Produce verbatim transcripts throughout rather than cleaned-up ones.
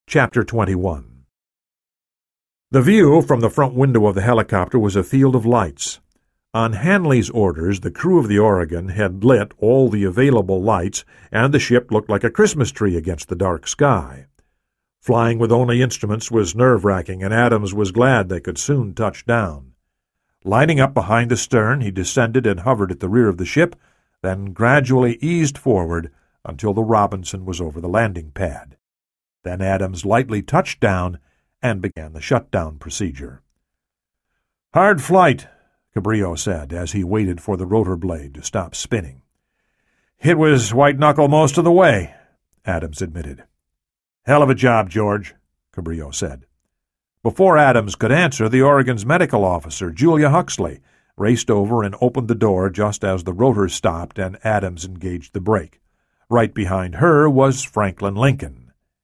Chapter twenty-one. The view from the front window of the helicopter was a field of lights. On Hanley's orders, the crew of the Oregon had lit all the available lights, and the ship looked like a Christmas tree against the dark sky. Flying with only instruments was nerve-wracking, and Adams was glad they could soon touch down. Lining up behind the stern, he descended and hovered at the rear of the ship, then gradually eased forward until the Robinson was over the landing pad. Then Adams lightly touched down and began the shutdown procedure. "Hard flight," Cabrillo said as he waited for the rotor blade to stop spinning. "It was white-knuckle most of the way," Adams admitted. "Hell of a job, George," Cabrillo said. Before Adams could answer, the Oregon's medical officer, Julia Huxley, raced over and opened the door just as the rotor stopped and Adams engaged the brake. Right behind her was Franklin Lincoln.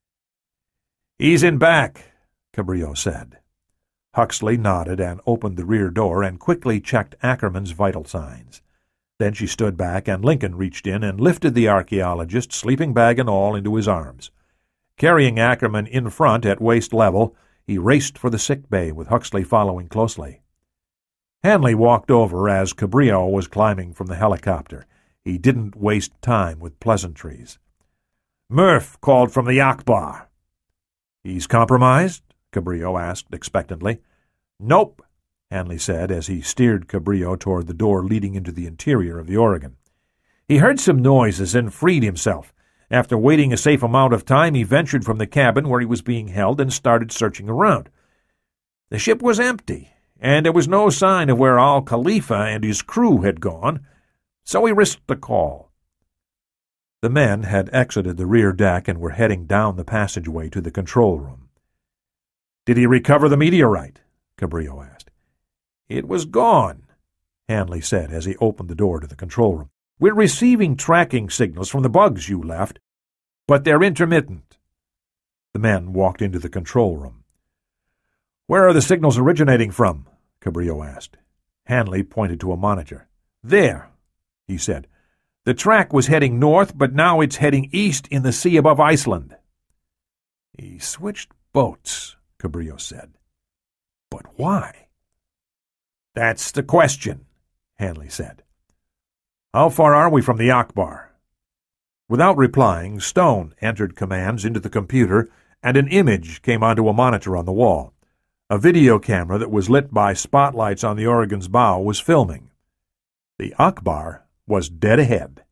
"Ease in back," Cabrillo said. Huxley nodded and opened the rear door and quickly checked Ackerman's vital signs. Then she stood back, and Lincoln reached in and lifted the archaeologist, sleeping bag and all, into his arms. Carrying Ackerman in front at waist level, he raced for the sick bay, with Huxley following closely. Hanley walked over as Cabrillo was climbing from the helicopter. He didn't waste time with pleasantries. "Murph called from the Akbar." "He's compromised?" Cabrillo asked expectantly. "Nope," Hanley said as he steered Cabrillo toward the door leading into the interior of the Oregon. "He heard some noises and freed himself. After waiting a safe amount of time, he ventured from the cabin where he was being held and started searching around. The ship was empty, and there was no sign of where Al-Khalifa and his crew had gone, so he risked the call." The men had exited the rear deck and were heading down the passageway to the control room. "Did he recover the meteorite?" Cabrillo asked. "It was gone," Hanley said as he opened the door to the control room. "We're receiving tracking signals from the bugs you left, but they're intermittent." The men walked into the control room. "Where are the signals originating from?" Cabrillo asked. Hanley pointed to a monitor. "There," he said. "The track was heading north, but now it's heading east in the sea above Iceland." "He switched boats," Cabrillo said. "But why?" "That's the question," Hanley said. "How far are we from the Akbar?" Without replying, Stone entered commands into the computer, and an image came onto a monitor on the wall. A video camera that was lit by spotlights on the Oregon's bow was filming. The Akbar was dead ahead.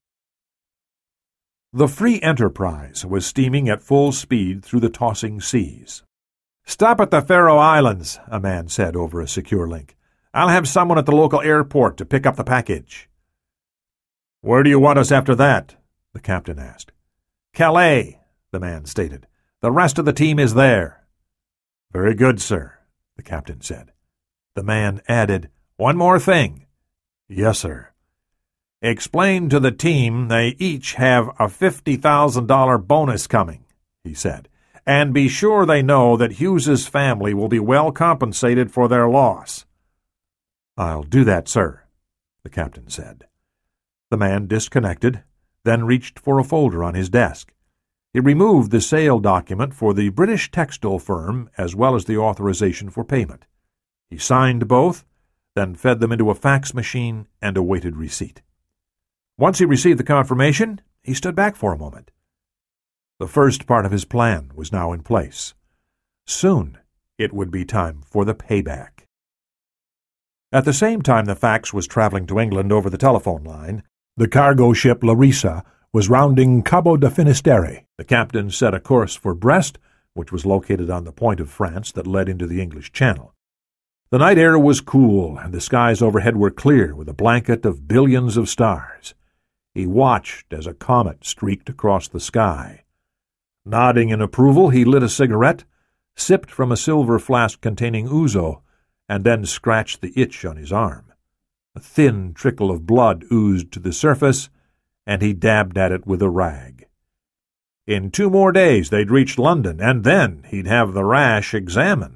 The Free Enterprise was steaming at full speed through the tossing seas. "Stop at the Faroe Islands," a man said over a secure link. "I'll have someone at the local airport to pick up the package." "Where do you want us after that?" the captain asked. "Calais," the man stated. "The rest of the team is there." "Very good, sir," the captain said. The man added, "One more thing." "Yes, sir." "Explain to the team they each have a fifty thousand dollars bonus coming," he said, "and be sure they know that Hughes's family will be well compensated for their loss." "I'll do that, sir," the captain said. The man disconnected, then reached for a folder on his desk. He removed the sale document for the British textile firm as well as the authorization for payment. He signed both, then fed them into a fax machine and awaited receipt. Once he received the confirmation, he stood back for a moment. The first part of his plan was now in place. Soon it would be time for the payback. At the same time the fax was traveling to England over the telephone line, the cargo ship Larissa was rounding Cabo de Finisterre. The captain set a course for Brest, which was located on the point of France that led into the English Channel. The night air was cool, and the skies overhead were clear with a blanket of billions of stars. He watched as a comet streaked across the sky. Nodding in approval, he lit a cigarette, sipped from a silver flask containing ouzo, and then scratched the itch on his arm. A thin trickle of blood oozed to the surface, and he dabbed at it with a rag. In two more days they'd reach London, and then he'd have the rash examined.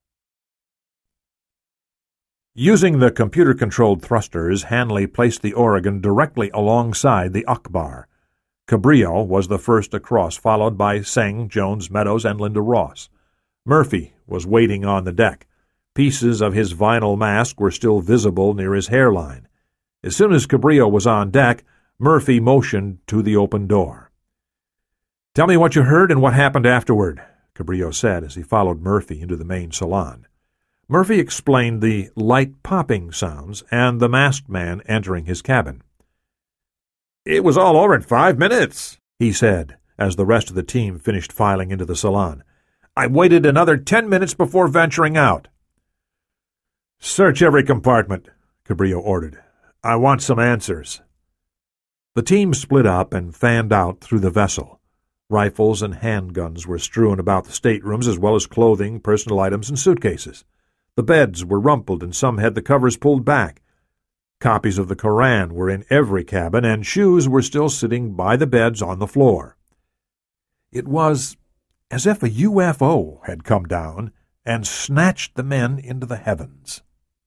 Using the computer-controlled thrusters, Hanley placed the Oregon directly alongside the Akbar. Cabrillo was the first across, followed by Seng, Jones, Meadows, and Linda Ross. Murphy was waiting on the deck. Pieces of his vinyl mask were still visible near his hairline. As soon as Cabrillo was on deck, Murphy motioned to the open door. "Tell me what you heard and what happened afterward," Cabrillo said as he followed Murphy into the main salon. Murphy explained the light popping sounds and the masked man entering his cabin. "It was all over in five minutes, he said, as the rest of the team finished filing into the salon. "I waited another ten minutes before venturing out." "Search every compartment," Cabrillo ordered. "I want some answers." The team split up and fanned out through the vessel. Rifles and handguns were strewn about the staterooms, as well as clothing, personal items, and suitcases. The beds were rumpled, and some had the covers pulled back. Copies of the Koran were in every cabin, and shoes were still sitting by the beds on the floor. It was as if a U F O had come down and snatched the men into the heavens.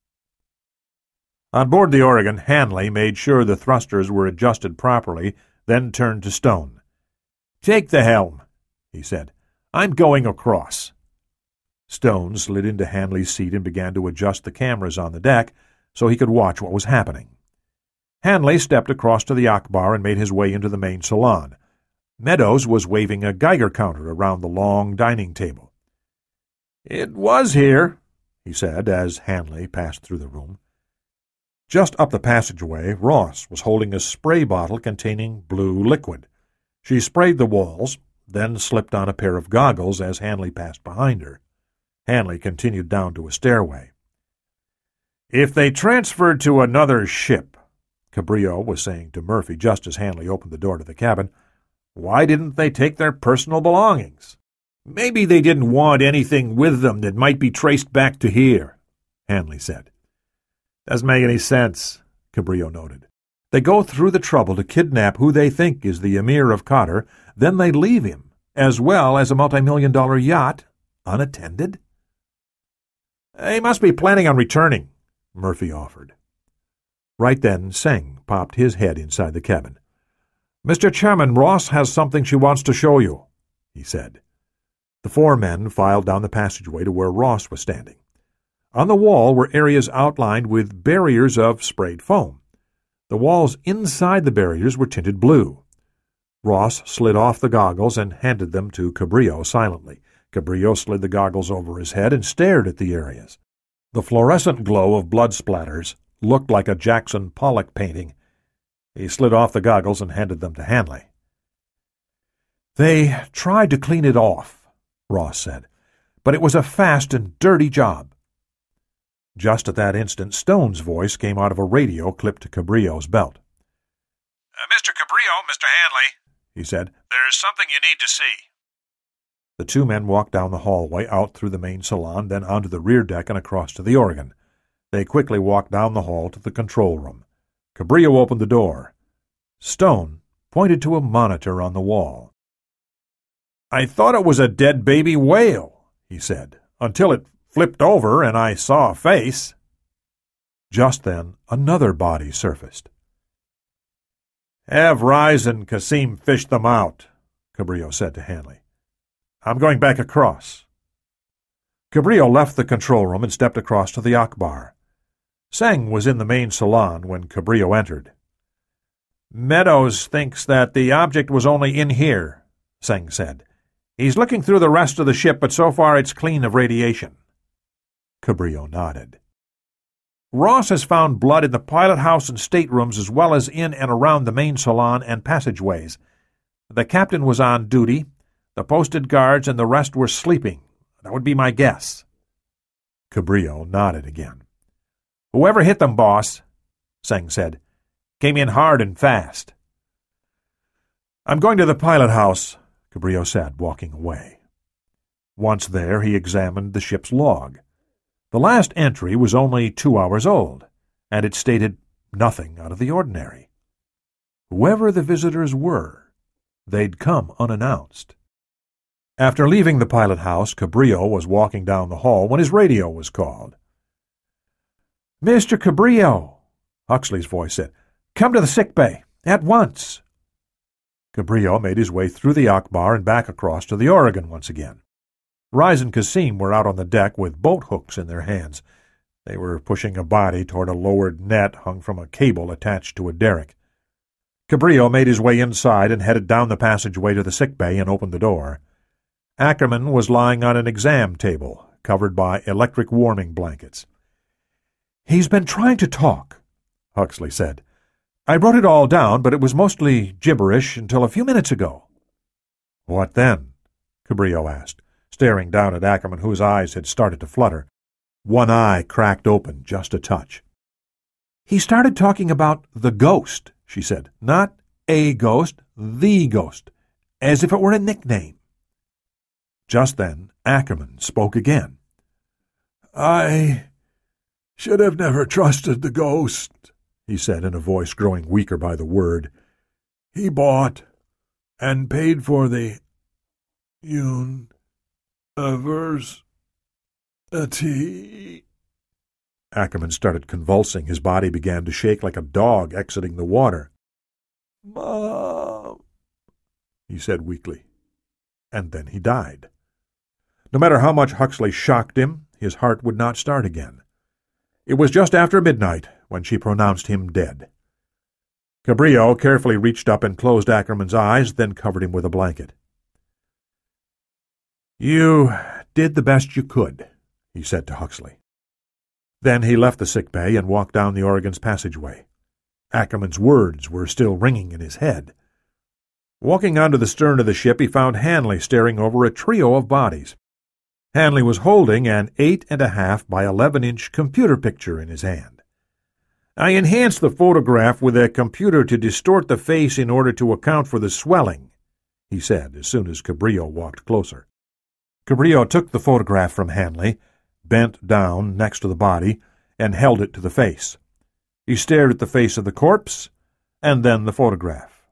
On board the Oregon, Hanley made sure the thrusters were adjusted properly, then turned to Stone. "Take the helm," he said. "I'm going across." Stone slid into Hanley's seat and began to adjust the cameras on the deck so he could watch what was happening. Hanley stepped across to the Akbar and made his way into the main salon. Meadows was waving a Geiger counter around the long dining table. "It was here," he said as Hanley passed through the room. Just up the passageway, Ross was holding a spray bottle containing blue liquid. She sprayed the walls, then slipped on a pair of goggles as Hanley passed behind her. Hanley continued down to a stairway. "If they transferred to another ship," Cabrillo was saying to Murphy just as Hanley opened the door to the cabin, "why didn't they take their personal belongings?" "Maybe they didn't want anything with them that might be traced back to here," Hanley said. "Doesn't make any sense," Cabrillo noted. "They go through the trouble to kidnap who they think is the Emir of Qatar, then they leave him, as well as a multi-million dollar yacht, unattended?" "They must be planning on returning," Murphy offered. Right then, Seng popped his head inside the cabin. "Mister Chairman, Ross has something she wants to show you," he said. The four men filed down the passageway to where Ross was standing. On the wall were areas outlined with barriers of sprayed foam. The walls inside the barriers were tinted blue. Ross slid off the goggles and handed them to Cabrillo silently. Cabrillo slid the goggles over his head and stared at the areas. The fluorescent glow of blood splatters looked like a Jackson Pollock painting. He slid off the goggles and handed them to Hanley. "They tried to clean it off," Ross said, "but it was a fast and dirty job." Just at that instant, Stone's voice came out of a radio clipped to Cabrillo's belt. Uh, "Mister Cabrillo, Mister Hanley," he said, "there's something you need to see." The two men walked down the hallway, out through the main salon, then onto the rear deck and across to the Oregon. They quickly walked down the hall to the control room. Cabrillo opened the door. Stone pointed to a monitor on the wall. "I thought it was a dead baby whale," he said, "until it flipped over and I saw a face." Just then, another body surfaced. "Have Rise and Kasim fish them out," Cabrillo said to Hanley. "I'm going back across." Cabrillo left the control room and stepped across to the Akbar. Seng was in the main salon when Cabrillo entered. "Meadows thinks that the object was only in here," Seng said. "He's looking through the rest of the ship, but so far it's clean of radiation." Cabrillo nodded. "Ross has found blood in the pilot house and staterooms as well as in and around the main salon and passageways. The captain was on duty. The posted guards and the rest were sleeping. That would be my guess." Cabrillo nodded again. "Whoever hit them, boss," Seng said, "came in hard and fast." "I'm going to the pilot house," Cabrillo said, walking away. Once there, he examined the ship's log. The last entry was only two hours old, and it stated nothing out of the ordinary. Whoever the visitors were, they'd come unannounced. After leaving the pilot house, Cabrillo was walking down the hall when his radio was called. "Mister Cabrillo," Huxley's voice said, "come to the sick bay, at once." Cabrillo made his way through the Akbar and back across to the Oregon once again. Rise and Cassim were out on the deck with boat hooks in their hands. They were pushing a body toward a lowered net hung from a cable attached to a derrick. Cabrillo made his way inside and headed down the passageway to the sick bay and opened the door. Ackerman was lying on an exam table, covered by electric warming blankets. "He's been trying to talk," Huxley said. "I wrote it all down, but it was mostly gibberish until a few minutes ago." "What then?" Cabrillo asked, staring down at Ackerman, whose eyes had started to flutter. One eye cracked open just a touch. "He started talking about the ghost," she said. "Not a ghost, the ghost, as if it were a nickname." Just then Ackerman spoke again. "I should have never trusted the ghost," he said in a voice growing weaker by the word. "He bought and paid for the universe. A tea." Ackerman started convulsing. His body began to shake like a dog exiting the water. "Mom," he said weakly. And then he died. No matter how much Huxley shocked him, his heart would not start again. It was just after midnight when she pronounced him dead. Cabrillo carefully reached up and closed Ackerman's eyes, then covered him with a blanket. "You did the best you could," he said to Huxley. Then he left the sick bay and walked down the Oregon's passageway. Ackerman's words were still ringing in his head. Walking onto the stern of the ship, he found Hanley staring over a trio of bodies. Hanley was holding an eight and a half by eleven inch computer picture in his hand. "I enhanced the photograph with a computer to distort the face in order to account for the swelling," he said as soon as Cabrillo walked closer. Cabrillo took the photograph from Hanley, bent down next to the body, and held it to the face. He stared at the face of the corpse, and then the photograph.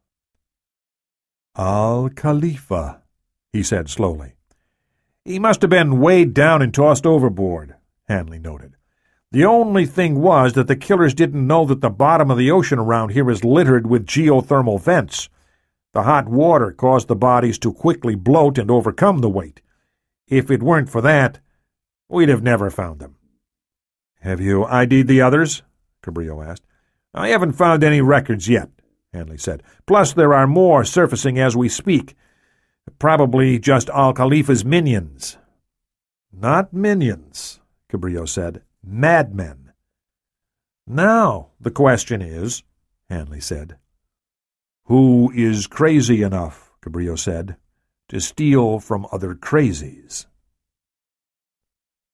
"Al-Khalifa," he said slowly. "He must have been weighed down and tossed overboard," Hanley noted. "The only thing was that the killers didn't know that the bottom of the ocean around here is littered with geothermal vents. The hot water caused the bodies to quickly bloat and overcome the weight. If it weren't for that, we'd have never found them." "Have you I D'd the others?" Cabrillo asked. "I haven't found any records yet," Hanley said. "Plus there are more surfacing as we speak. Probably just Al-Khalifa's minions." "Not minions," Cabrillo said. "Madmen." "Now the question is," Hanley said. "Who is crazy enough," Cabrillo said, "to steal from other crazies?"